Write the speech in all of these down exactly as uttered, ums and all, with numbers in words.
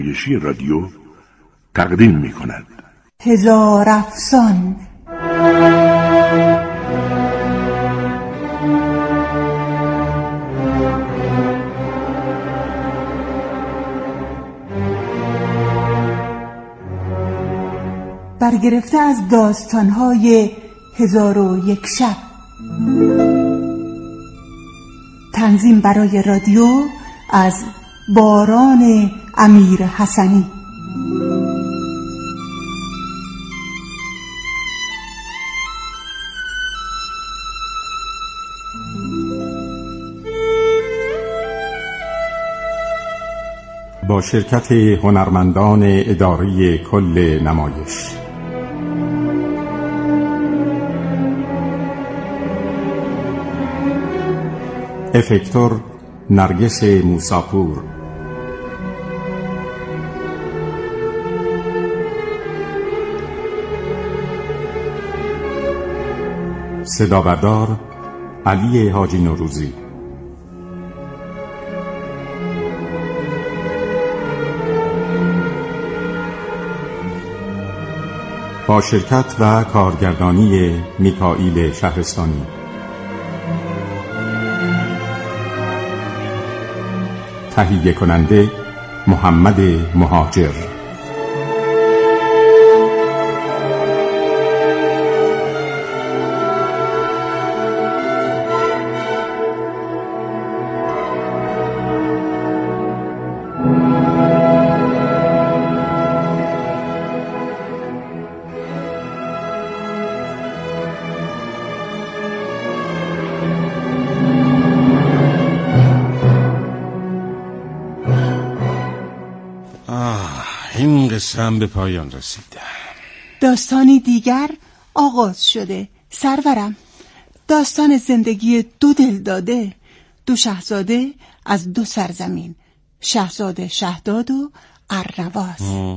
نمایشی رادیو تقدیم می کند. هزار افسان. برگرفته از داستان‌های هزار و یک شب. تنظیم برای رادیو از باران امیر حسنی. با شرکت هنرمندان اداره کل نمایش. افکتور نرگس موساپور، صدا بردار علی حاجی نوروزی، با شرکت و کارگردانی میکائیل شهرستانی. تهیه کننده محمد مهاجر. این قصه هم به پایان رسیده. داستانی دیگر آغاز شده. سرورم، داستان زندگی دو دلداده، دو شاهزاده از دو سرزمین، شاهزاده شهداد و ارنواز.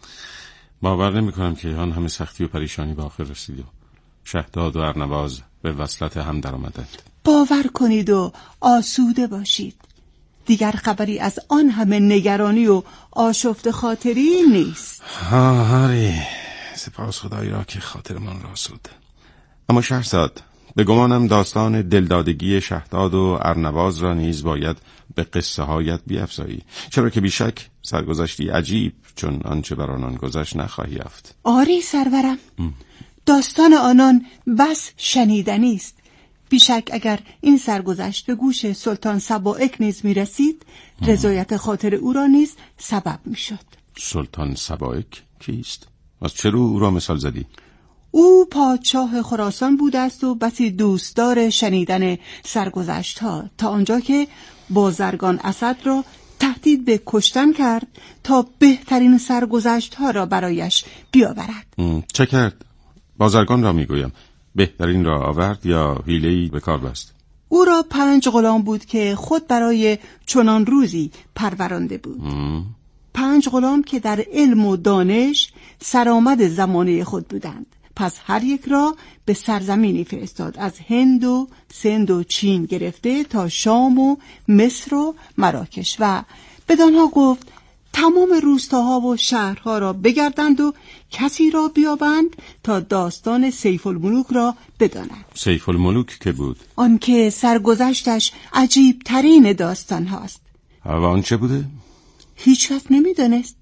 باور نمی کنم که آن همه سختی و پریشانی به آخر رسید و شهداد و ارنواز به وصلت هم در آمدند. باور کنید و آسوده باشید. دیگر خبری از آن همه نگرانی و آشفت خاطری نیست. ها هاری، سپاس خدایی را که خاطرمان را آسود. اما شهرزاد، به گمانم داستان دلدادگی شهداد و ارنواز را نیز باید به قصه هایت بیفزایی، چرا که بیشک سرگذشتی عجیب چون آنچه بر آنان گذشت نخواهی یافت. آری سرورم، ام. داستان آنان بس شنیدنی است. بیشک اگر این سرگذشت به گوش سلطان سبائک نیز می رسید، رضایت خاطر او را نیز سبب می شد. سلطان سبائک کیست؟ از چه رو او را مثال زدی؟ او پادشاه خراسان بوده است و بسی دوستدار شنیدن سرگذشت ها، تا آنجا که بازرگان اسد را تهدید به کشتن کرد تا بهترین سرگذشت ها را برایش بیاورد. چه کرد؟ بازرگان را می گویم. بهترین را آورد یا حیله‌ای به کار بست؟ او را پنج غلام بود که خود برای چنان روزی پرورانده بود. مم. پنج غلام که در علم و دانش سرآمد زمانه خود بودند. پس هر یک را به سرزمینی فرستاد، از هند و سند و چین گرفته تا شام و مصر و مراکش، و بدانها گفت تمام روستاها و شهرها را بگردند و کسی را بیابند تا داستان سیف الملوک را بدانند. سیف الملوک که بود؟ آن که سرگذشتش عجیب ترین داستان هاست. و آن چه بوده؟ هیچ کس نمی دانست.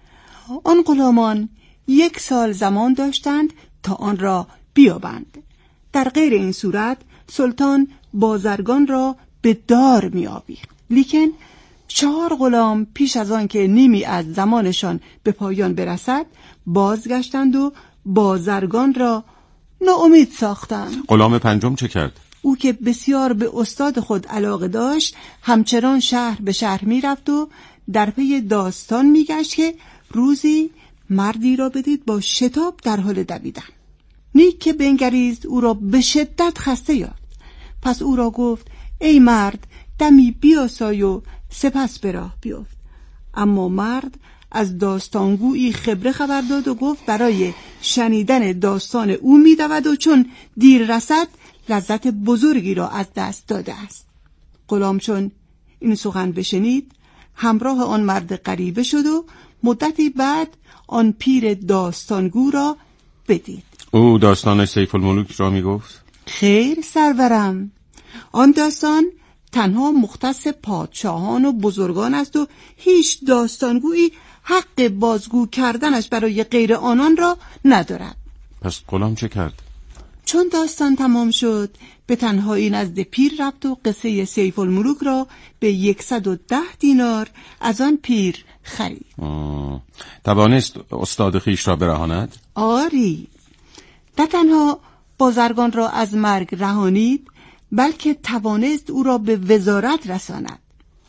آن غلامان یک سال زمان داشتند تا آن را بیابند. در غیر این صورت سلطان بازرگان را به دار می آویخت. لیکن چهار غلام پیش از آن که نیمی از زمانشان به پایان برسد بازگشتند و بازرگان را ناامید ساختند. غلام پنجم چه کرد؟ او که بسیار به استاد خود علاقه داشت همچنان شهر به شهر می رفت و در پی داستان می گشت که روزی مردی را بدید با شتاب در حال دویدن. نیک که بنگریست او را به شدت خسته یافت. پس او را گفت ای مرد دمی بیاسای و سپس به راه بیفت. اما مرد از داستانگویی خبره خبر داد و گفت برای شنیدن داستان او می دود و چون دیر رسد لذت بزرگی را از دست داده است. غلام چون این سخن بشنید همراه آن مرد غریبه شد و مدتی بعد آن پیر داستانگو را بدید. او داستان سیف الملوک را می گفت؟ خیر سرورم، آن داستان تنها مختص پادشاهان و بزرگان است و هیچ داستانگویی حق بازگو کردنش برای غیر آنان را ندارد. پس غلام چه کرد؟ چون داستان تمام شد به تنهایی نزد پیر رفت و قصه سیف الملوک را به یکصد و ده دینار از آن پیر خرید. توانست استاد خیش را برهاند؟ آری، نه تنها بازرگان را از مرگ رهانید بلکه توانست او را به وزارت رساند.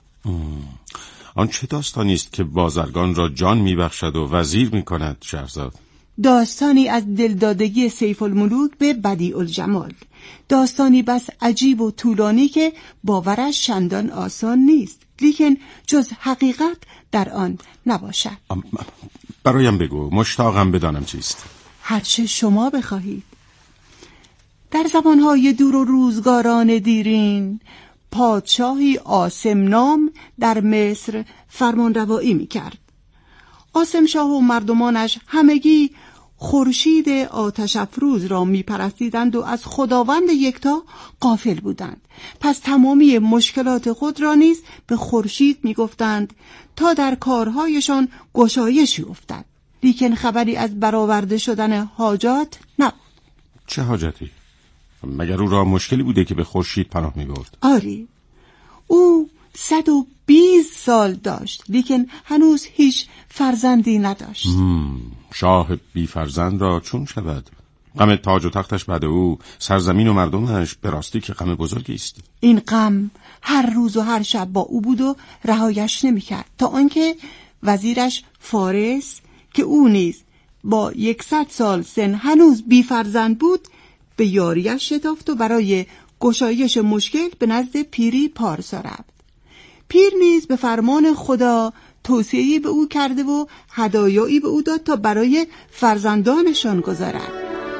آن چه داستانی است که بازرگان را جان میبخشد و وزیر میکند شهرزاد؟ داستانی از دلدادگی سیف الملوک به بدیع الجمال، داستانی بس عجیب و طولانی که باورش چندان آسان نیست، لیکن جز حقیقت در آن نباشد. برایم بگو، مشتاقم بدانم چیست. هرچه شما بخواهید. در زمانهای دور و روزگاران دیرین پادشاهی عاصم نام در مصر فرمانروایی می‌کرد. عاصم شاه و مردمانش همگی خورشید آتش افروز را می‌پرستیدند و از خداوند یکتا غافل بودند. پس تمامی مشکلات خود را نیز به خورشید می‌گفتند تا در کارهایشان گشایشی افتد. لیکن خبری از برآورده شدن حاجات نبود. چه حاجتی؟ مگر او را مشکلی بوده که به خورشید پناه می‌برد؟ آری، او صد و بیست سال داشت لیکن هنوز هیچ فرزندی نداشت. شاه بی فرزند را چون شود؟ غم تاج و تختش بعد او، سرزمین و مردمش به راستی که غم بزرگی است. این غم هر روز و هر شب با او بود و رهایش نمی‌کرد تا آنکه وزیرش فارس که او نیز با یکصد سال سن هنوز بی فرزند بود به یاریش شتافت و برای گشایش مشکل به نزد پیری پارسا رفت. پیر نیز به فرمان خدا توصیه‌ای به او کرده و هدایایی به او داد تا برای فرزندانشان گذارد.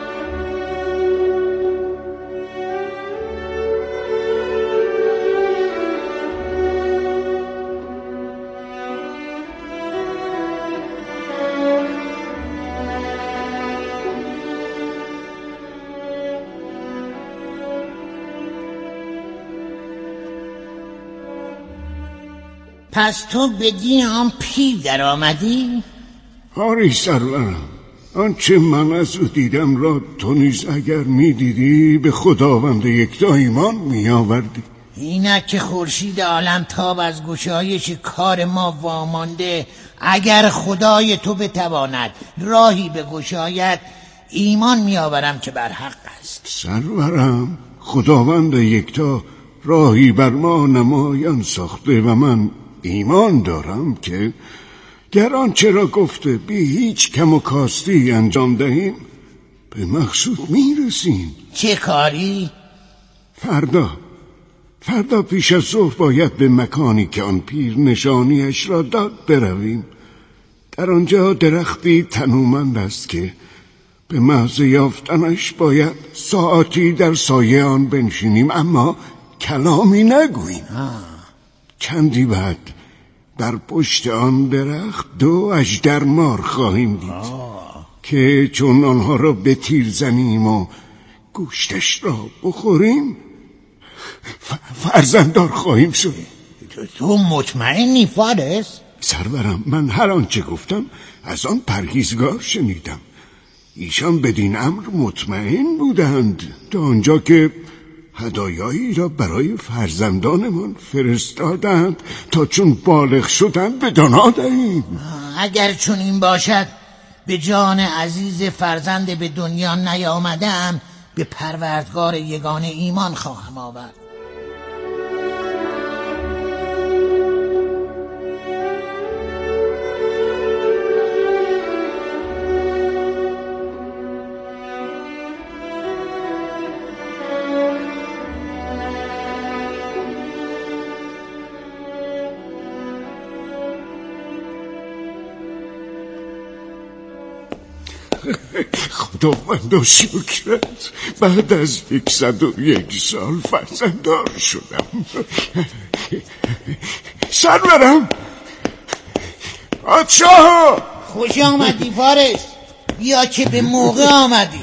پس تو به دین آن پیر در آمدی؟ آری سرورم، آنچه من از او دیدم را تو نیز اگر می دیدی به خداوند یکتا ایمان می آوردی. اینک که خورشید عالم تاب از گشایش کار ما وامانده، اگر خدای تو بتواند راهی به گشایت ایمان می آورم که بر حق است. سرورم، خداوند یکتا راهی بر ما نمایان ساخته و من ایمان دارم که گر آنچه را گفته بی هیچ کم و کاستی انجام دهیم به مقصود میرسیم. چه کاری؟ فردا فردا پیش از ظهر باید به مکانی که آن پیر نشانیش را داد برویم. در آنجا درختی تنومند است که به محض یافتنش باید ساعتی در سایه آن بنشینیم اما کلامی نگوییم. چندی بعد در پشت آن درخت دو اژدرمار خواهیم دید آه. که چون آنها را به تیر زنیم و گوشتش را بخوریم فرزنددار خواهیم شد. تو مطمئنی فارس؟ سرورم، من هر آنچه گفتم از آن پرهیزگار شنیدم. ایشان بدین امر مطمئن بودند تا آنجا که هدایایی را برای فرزندانمان فرستادند تا چون بالغ شدند به دانا دهیم. اگر چون این باشد به جان عزیز فرزند به دنیا نیامدم به پروردگار یگانه ایمان خواهم آورد. خداوند شکرت، بعد از یکصد و یک سال فرزنددار شدم. سرورم، پادشاه! خوش آمدی فارس، بیا که به موقع آمدی.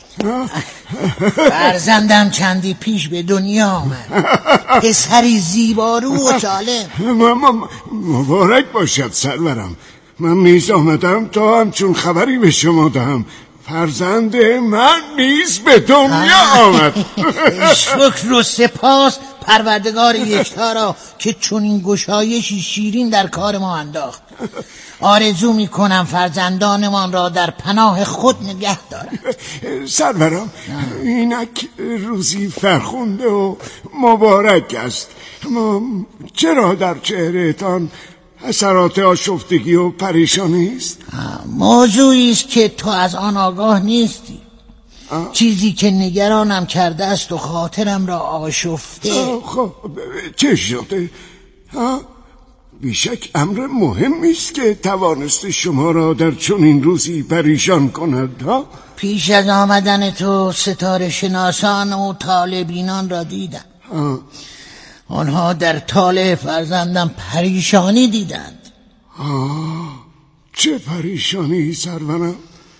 فرزندم چندی پیش به دنیا آمد، پسری زیبارو و سالم. مبارک باشد سرورم. من نیز آمدم تا همچون خبری به شما دهم. فرزند من نیز به دنیا آمد. شکر و سپاس پروردگار یکتا را که چون این گشایشی شیرین در کار ما انداخت. آرزو می کنم فرزندانمان را در پناه خود نگه دارد. سرورم، اینک روزی فرخنده و مبارک است. اما چرا در چهرهتان اثرات آشفتگی و پریشانی است؟ موضوعی است که تو از آن آگاه نیستی. آه. چیزی که نگرانم کرده است و خاطرم را آشفته. خب چه شده؟ ها؟ بیشک امر مهمی است که توانست شما را در چنین روزی پریشان کند. ها؟ پیش از آمدن تو ستاره شناسان و طالبینان را دیدم. آه. آنها در طالع فرزندم پریشانی دیدند. آه، چه پریشانی سرورم؟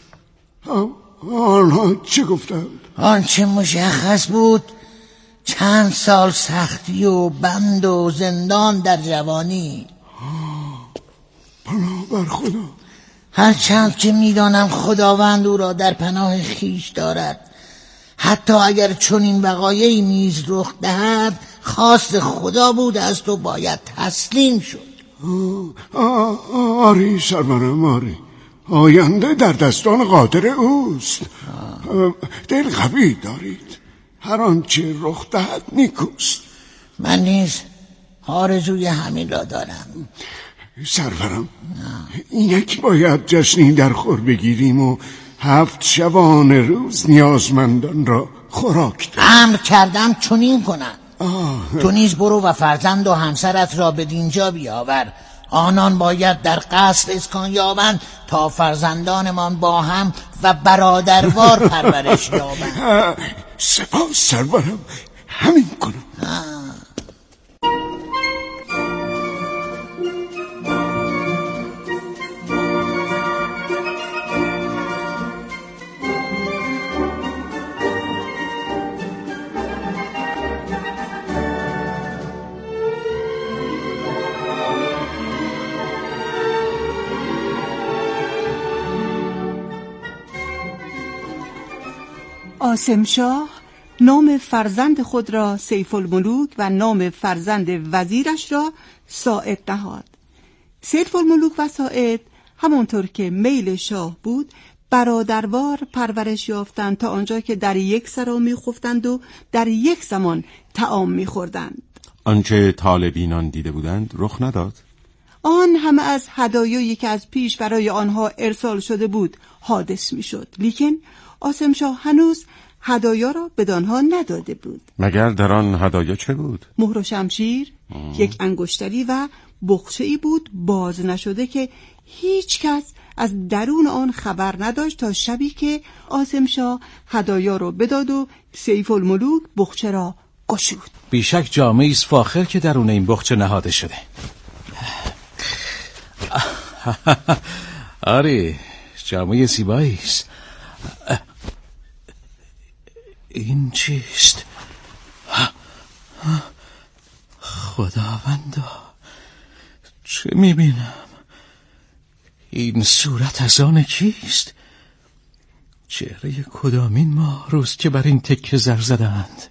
آنها چه گفتند؟ آنچه مشخص بود چند سال سختی و بند و زندان در جوانی. پناه بر خدا. هرچند که میدانم خداوند او را در پناه خیش دارد، حتی اگر چنین وقایعی نیز رخ دهد خواست خدا بوده است و باید تسلیم شد. آری سرورم، آری. آینده در دستان قادر اوست. دل قوی دارید. هر آنچه رخ دهد نیکوست. من نیز آرزوی همین را دارم. سرورم، اینک باید جشنی در خور بگیریم و هفت شبانه روز نیازمندان را خوراک دهیم. امر کردم چنین کنم. تو نیز برو و فرزند و همسرت را به دینجا بیاور. آنان باید در قصر اسکان یابند تا فرزندانمان با هم و برادروار پرورش یابند. سپاس سرورم، همین کنم. عاصم شاه نام فرزند خود را سیف الملوک و نام فرزند وزیرش را ساعد نهاد. سیف الملوک و ساعد همانطور که میل شاه بود برادروار پرورش یافتند تا آنجا که در یک سرا می‌خفتند و در یک زمان طعام می‌خوردند. آنچه طالبینان دیده بودند رخ نداد. آن همه از هدایایی که از پیش برای آنها ارسال شده بود حادث می‌شد، لیکن عاصم شاه هنوز هدایا را بدانها نداده بود. مگر در آن هدایا چه بود؟ مهر و شمشیر، آه. یک انگشتری و بخچه‌ای بود باز نشده که هیچ کس از درون آن خبر نداشت تا شبی که عاصم شاه هدایا را بداد و سیف الملوک بخچه را گشود. بیشک جامه‌ای است فاخر که درون این بخچه نهاده شده. آره، جامه زیبایی است. این چیست؟ خداوندا، چه میبینم؟ این صورت از آن کیست؟ چهره کدامین ماه روز که بر این تکه زر زدند؟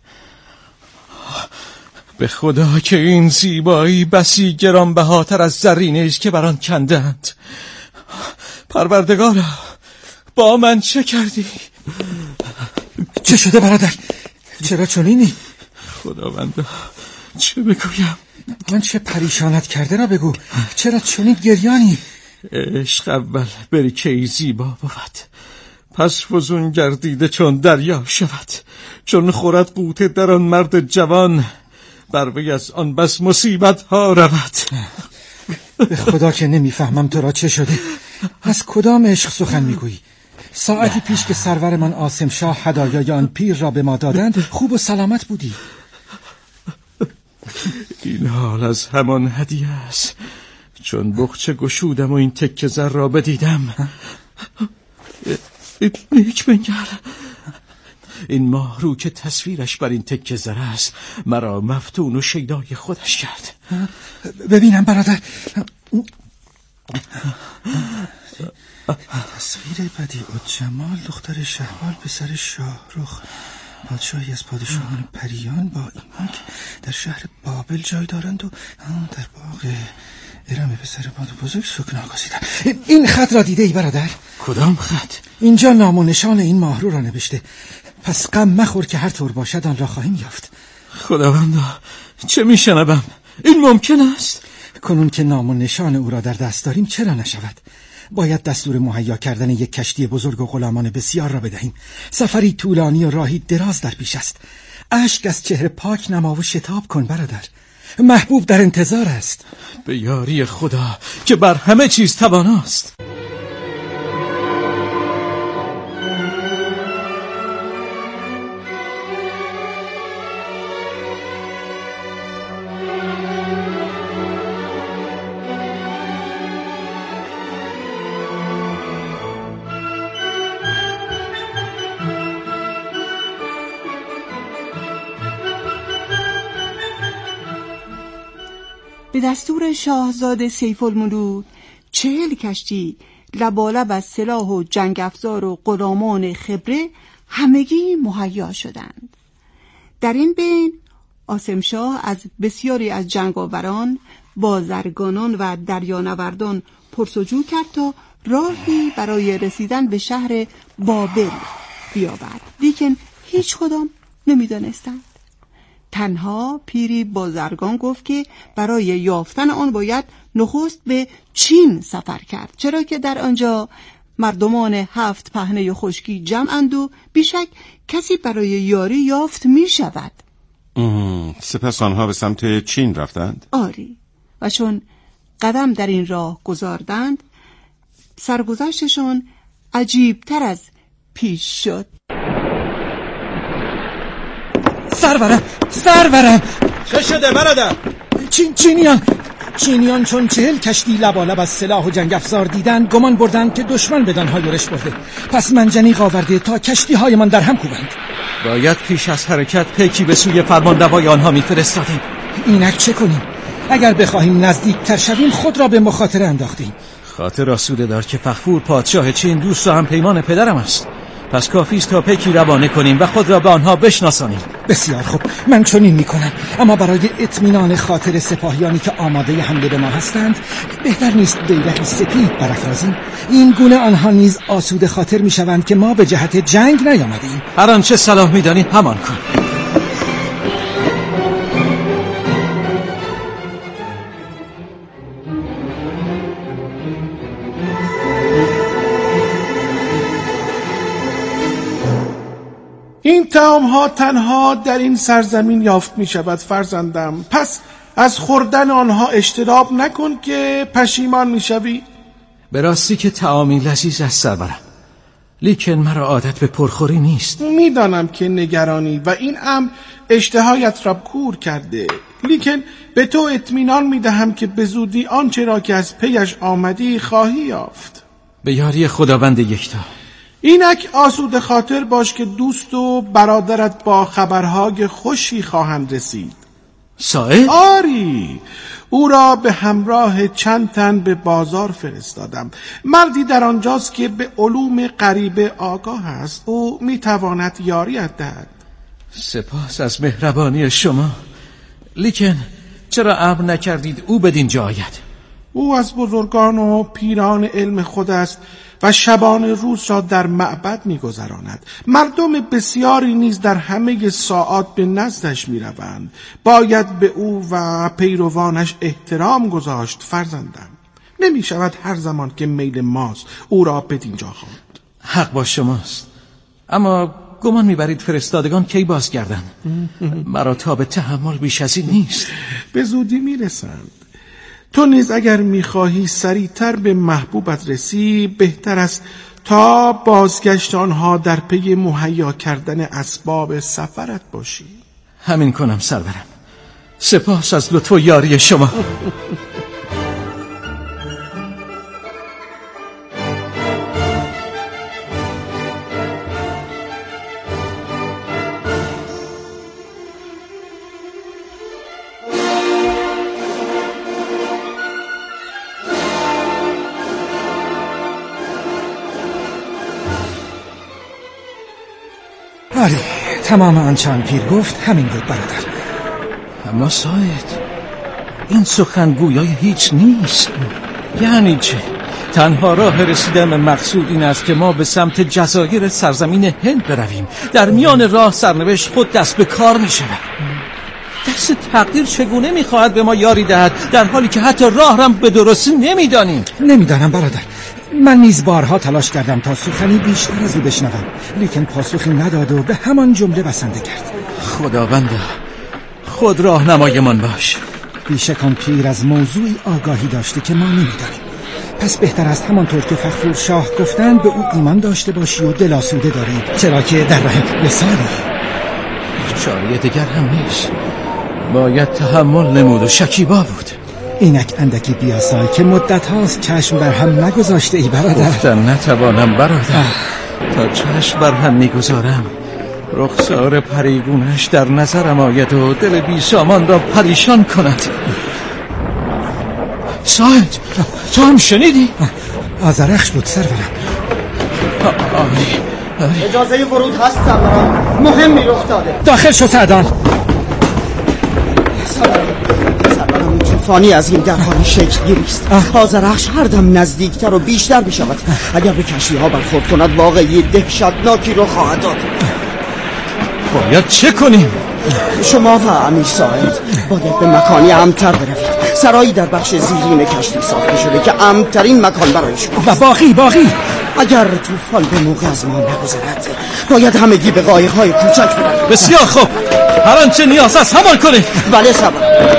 به خدا که این زیبایی بسی گرانبهاتر از زرینه است که بر آن کندند. پروردگارا، با من چه کردی؟ چه شده برادر؟ چرا چنینی؟ خداوندا، چه بگویم؟ آنچه پریشانت کرده را بگو. چرا چنین گریانی؟ عشق اول بریکه‌ای زیبا بود، پس فزون گردیده چون دریا شود. چون خورد قوطه در آن مرد جوان، بر وی از آن بس مصیبت ها رود. به خدا که نمیفهمم تو را چه شده. از کدام عشق سخن میگویی؟ ساعتی پیش که سرورمان عاصم شاه هدایای آن پیر را به ما دادند خوب و سلامت بودی. این حال از همان هدیه است. چون بخچه گشودم و این تکه زر را بدیدم، نیک بنگر، این ماه رو که تصویرش بر این تکه زر است مرا مفتون و شیدای خودش کرد. ببینم برادر، تصویر بدیع الجمال دختر شهوال پسر شاهرخ، پادشاهی از پادشاهان پریان با ایمان که در شهر بابل جای دارند و در باغ ارم پسر باد بزرگ سکن آگذیدند. این خط را دیده ای برادر؟ کدام خط؟ اینجا نام و نشان این ماهرو را نوشته، پس غم مخور که هر طور باشد آن را خواهیم یافت. خداوندا چه میشنوم؟ این ممکن است؟ کنون که نام و نشان او را در دست داریم چرا نشود؟ باید دستور مهیا کردن یک کشتی بزرگ و غلامان بسیار را بدهیم. سفری طولانی و راهی دراز در پیش است. اشک از چهره پاک نما و شتاب کن برادر، محبوب در انتظار است. به یاری خدا که بر همه چیز تواناست. به دستور شاهزاده سیف الملوک چهل کشتی لبالب از سلاح و جنگ افزار و غلامان خبره همگی مهیا شدند. در این بین عاصم شاه از بسیاری از جنگاوران، بازرگانان و دریانوردان پرسجو کرد تا راهی برای رسیدن به شهر بابل بیابد، لیکن هیچ کدام نمی‌دانستند. تنها پیری بازرگان گفت که برای یافتن آن باید نخست به چین سفر کرد، چرا که در آنجا مردمان هفت پهنه خشکی جمعند و بیشک کسی برای یاری یافت می شود. سپس آنها به سمت چین رفتند؟ آری، و چون قدم در این راه گذاردند سرگذشتشان عجیبتر از پیش شد. سرورم سرورم چه شده برادر؟ چین چینیان چینیان چون چهل کشتی لبالب از سلاح و جنگ افزار دیدن گمان بردند که دشمن بدانها یورش برده، پس منجنیق آورده تا کشتی هایمان در هم کوبند. باید پیش از حرکت پیکی به سوی فرماندوای آنها میفرستادیم. اینک چه کنیم؟ اگر بخواهیم نزدیکتر شویم خود را به مخاطره انداختیم. خاطر آسوده دار که فغفور پادشاه چین دوست و هم پیمان پدرم است، پس کافی است تا پیکی روانه کنیم و خود را به آنها بشناسانیم. بسیار خوب، من چنین میکنم، اما برای اطمینان خاطر سپاهیانی که آماده حمله به ما هستند بهتر نیست بیرقی سپید برافرازیم؟ این گونه آنها نیز آسوده خاطر میشوند که ما به جهت جنگ نیامدیم. هر آنچه صلاح میدانی همان کن. این طعام ها تنها در این سرزمین یافت می شود فرزندم، پس از خوردن آنها اجتناب نکن که پشیمان می شوی. به راستی که طعامی لذیذ است سرورم، لیکن مرا عادت به پرخوری نیست. می دانم که نگرانی و این امر اشتهایت را کور کرده، لیکن به تو اطمینان می دهم که به زودی آنچه را که از پیش آمدی خواهی یافت. به یاری خداوند یکتا. اینک آسوده خاطر باش که دوست و برادرت با خبرهای خوشی خواهند رسید. صاحب؟ آری، او را به همراه چند تن به بازار فرستادم. مردی در آنجاست که به علوم غریبه آگاه است، او میتواند یاریت دهد. سپاس از مهربانی شما، لیکن چرا امر نکردید او بدین جا آید؟ او از بزرگان و پیران علم خود است و شبان روز را در معبد می‌گذراند. مردم بسیاری نیز در همه ساعات به نزدش می‌روند. باید به او و پیروانش احترام گذاشت فرزندم. نمی‌شود هر زمان که میل ماست او را بدینجا خواند. حق با شماست، اما گمان می‌برید فرستادگان کی بازگردند؟ مرا تا به تحمل بیش از این نیست. به زودی میرسند. تو نیز اگر میخواهی سریعتر به محبوبت رسی بهتر است تا بازگشت آنها در پی مهیا کردن اسباب سفرت باشی. همین کنم سرورم. سپاس از لطف و یاری شما. آره، تمام آنچه آن پیر گفت همین بود برادر. اما ساید، این سخنگویای هیچ نیست. یعنی چه؟ تنها راه رسیدن به مقصود این است که ما به سمت جزایر سرزمین هند برویم. در میان راه سرنوشت خود دست به کار می شود. دست تقدیر چگونه می خواهد به ما یاری دهد در حالی که حتی راه را به درستی نمی دانیم؟ نمیدانم برادر. من نیز بارها تلاش کردم تا سخنی بیشتر از او بشنوم، لیکن پاسخی نداد و به همان جمله بسنده کرد. خداوندا، خود راهنمایمان باش. بیشک آن پیر از موضوعی آگاهی داشته که ما نمیدانیم. پس بهتر است همانطور که فخرور شاه گفتند به او ایمان داشته باشی و دل آسوده داری، چرا که در راه وصالی. چاره دیگر هم نیست. باید تحمل نمود و شکیبا بود. اینک اندکی بیاسای که مدت هاست چشم بر هم نگذاشته ای برادر. گفتن نتوانم برادر. تا چشم بر هم میگذارم رخسار پریگونش در نظرم آید و دل بی سامان را پریشان کند. ساید، تو هم شنیدی؟ آذرخش بود سرورم. آری اجازه ورود هست سرورم، مهمی رخ داده. داخل شو سعدان. سرورم طوفانی از این درهای شکل گیریست. آذرخش هر دم نزدیکتر و بیشتر بشود. اگر به کشتی ها برخورد کند واقعی دهشتناکی رو خواهد داد. باید چه کنیم؟ شما و امیر ساعد باید به مکانی امتر بروید. سرایی در بخش زیرین کشتی ساخته شده که امترین مکان برای شما. و باقی باقی اگر طوفان به موقع از ما نگذرد باید همگی به قایق‌های کوچک بروید. بسیار خوب، هر آنچه نیاز است همان کنید. بله سرورم.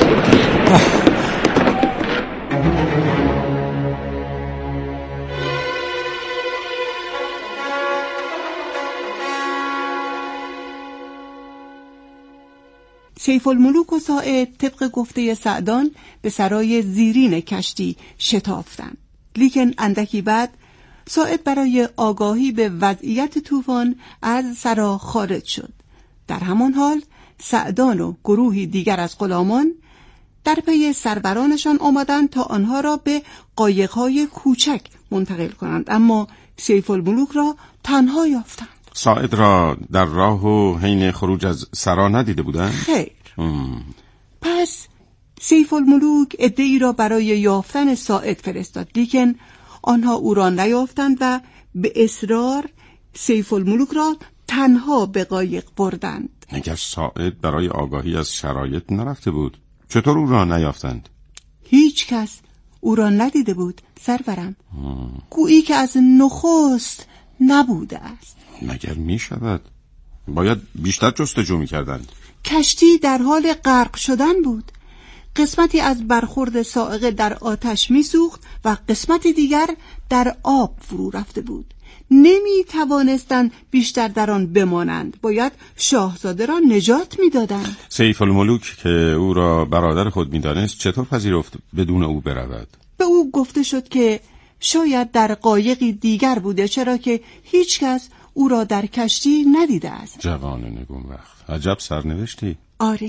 سیف الملوک و ساعد طبق گفته سعدان به سرای زیرین کشتی شتافتند. لیکن اندکی بعد ساعد برای آگاهی به وضعیت طوفان از سرا خارج شد. در همان حال سعدان و گروهی دیگر از غلامان در پی سرورانشان آمدند تا آنها را به قایق‌های کوچک منتقل کنند، اما سیف الملوک را تنها یافتند. ساعد را در راه و حین خروج از سرا ندیده بودند؟ خیر. ام. پس سیف الملوک عده‌ای را برای یافتن ساعد فرستاد، لیکن آنها او را نیافتند و به اصرار سیف الملوک را تنها به قایق بردند. اگر ساعد برای آگاهی از شرایط نرفته بود، چطور او را نیافتند؟ هیچ کس او را ندیده بود سرورم. گویی که از نخست نبوده است. مگر می شود؟ باید بیشتر جستجو می کردند. کشتی در حال غرق شدن بود. قسمتی از برخورد صاعقه در آتش می سوخت و قسمتی دیگر در آب فرو رفته بود. نمی توانستند بیشتر در آن بمانند. باید شاهزاده را نجات می دادند. سیف الملوک که او را برادر خود می دانست چطور پذیرفت بدون او برود؟ به او گفته شد که شاید در قایقی دیگر بوده، چرا که هیچ کس او را در کشتی ندیده است. جوان نگون وقت، عجب سرنوشتی. آره،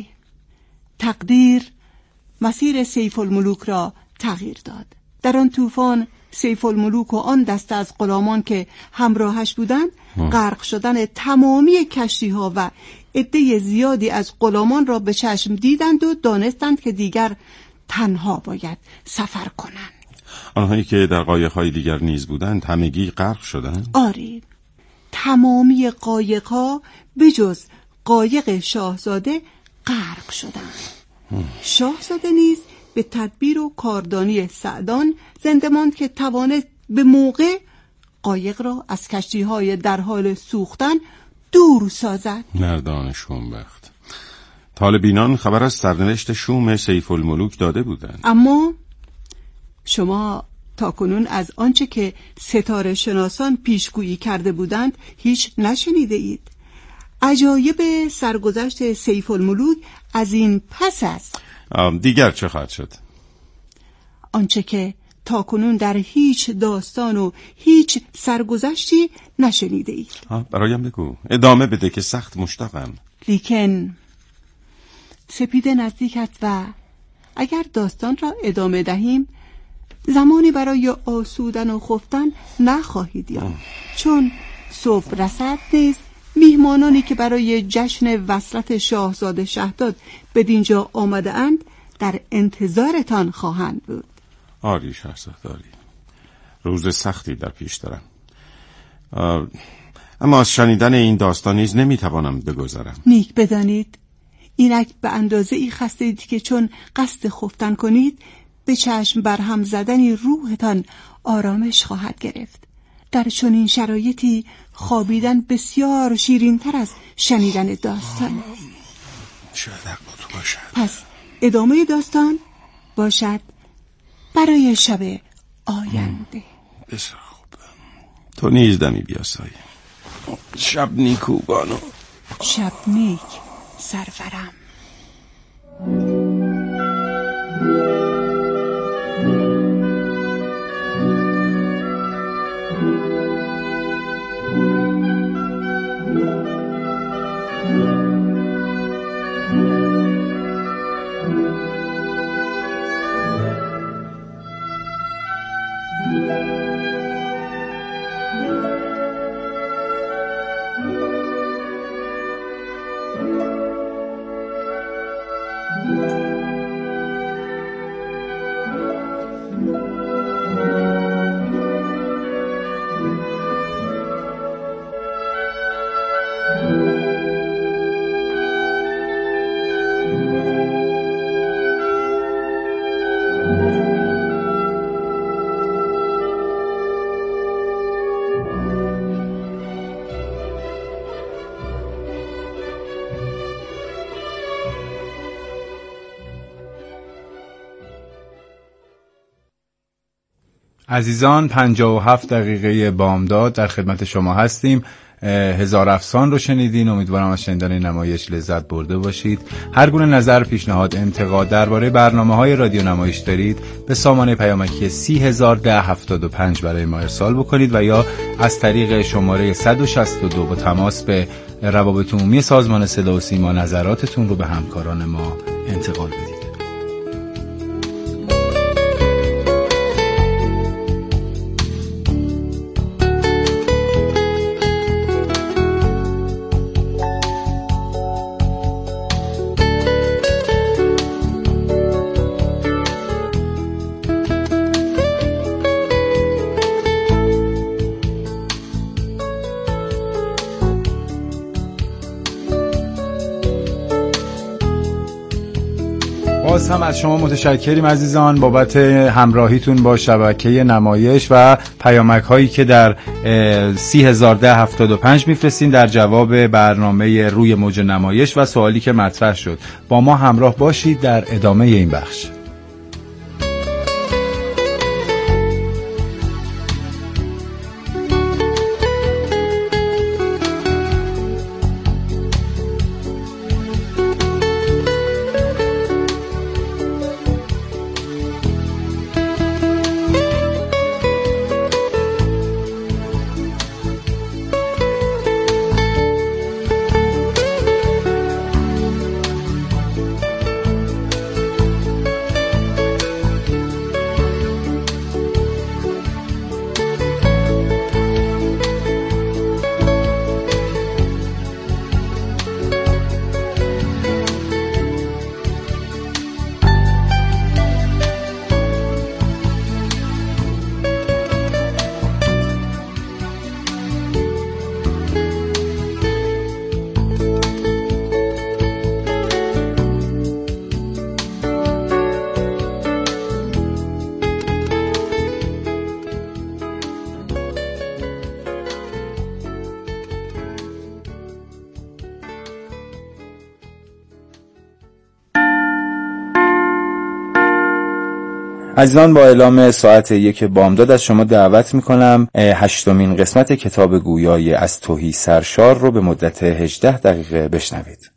تقدیر مسیر سیف الملوک را تغییر داد. در آن طوفان سیف الملوک و آن دسته از غلامان که همراهش بودند غرق شدن تمامی کشتی ها و عده زیادی از غلامان را به چشم دیدند و دانستند که دیگر تنها باید سفر کنند. آنهایی که در قایق‌های دیگر نیز بودند همگی غرق شدند؟ آره، تمامی قایق‌ها به جز قایق شاهزاده غرق شدند. شاهزاده نیز به تدبیر و کاردانی سعدان زنده ماند که توانست به موقع قایق را از کشتی‌های در حال سوختن دور سازد. مردان شومبخت. طالبینان خبر از سرنوشت شوم سیف الملوک داده بودند، اما شما تاکنون از آنچه که ستاره شناسان پیشگویی کرده بودند هیچ نشنیده اید. عجایب سرگذشت سیف الملوک از این پس است. دیگر چه خواهد شد؟ آنچه که تاکنون در هیچ داستان و هیچ سرگذشتی نشنیده اید. برایم بگو، ادامه بده که سخت مشتاقم. لیکن سپیده نزدیک است و اگر داستان را ادامه دهیم زمانی برای آسودن و خفتن نخواهید یافت، چون صبح رسد نیز میهمانانی که برای جشن وصلت شاهزاده شهداد به دینجا آمده اند در انتظارتان خواهند بود. آری شهرزاد، آری. روز سختی در پیش دارم، اما از شنیدن این داستان نیز نمیتوانم بگذرم. نیک بدانید اینک به اندازه ای خسته اید که چون قصد خفتن کنید به چشم برهم زدنی روحتان آرامش خواهد گرفت. در چنین شرایطی خوابیدن بسیار شیرین تر از شنیدن داستان. شاید حق با تو باشد. پس ادامه داستان باشد برای شب آینده. بسیار خوب. تو نیز دمی بیاسایی. شب نیکو بانو. شب نیک سرورم. عزیزان، پنجاه و هفت دقیقه بامداد در خدمت شما هستیم. هزار افسان رو شنیدین. امیدوارم از شنیدن این نمایش لذت برده باشید. هر گونه نظر، پیشنهاد، انتقاد درباره برنامه‌های رادیو نمایش دارید به سامانه پیامکی سی هزار ده هفتاد و پنج برای ما ارسال بکنید و یا از طریق شماره صد و شصت و دو با تماس به روابط عمومی سازمان صدا و سیما نظراتتون رو به همکاران ما انتقال بدید. باز هم از شما متشکریم عزیزان بابت همراهیتون با شبکه نمایش و پیامک هایی که در سی هزار ده هفتاد و پنج میفرستین در جواب برنامه روی موج نمایش و سوالی که مطرح شد. با ما همراه باشید در ادامه این بخش. عزیزان، با اعلام ساعت یک بامداد از شما دعوت میکنم هشتمین قسمت کتاب گویای از تهی سرشار رو به مدت هجده دقیقه بشنوید.